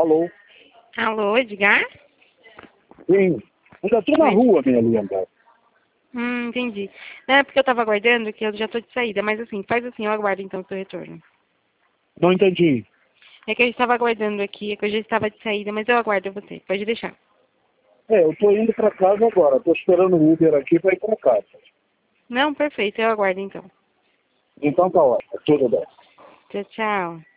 Alô? Alô, Edgar? Sim. Ainda estou na Oi. rua, minha linda. Entendi. Não, é porque eu tava aguardando que eu já tô de saída, mas assim, faz assim, eu aguardo então o seu retorno. Não entendi. É que eu estava aguardando aqui, é que eu já estava de saída, mas eu aguardo você, pode deixar. Eu estou indo para casa agora. Estou esperando o Uber aqui para ir para casa. Não, perfeito, eu aguardo então. Então tá ótimo. Tudo bem. Tchau, tchau.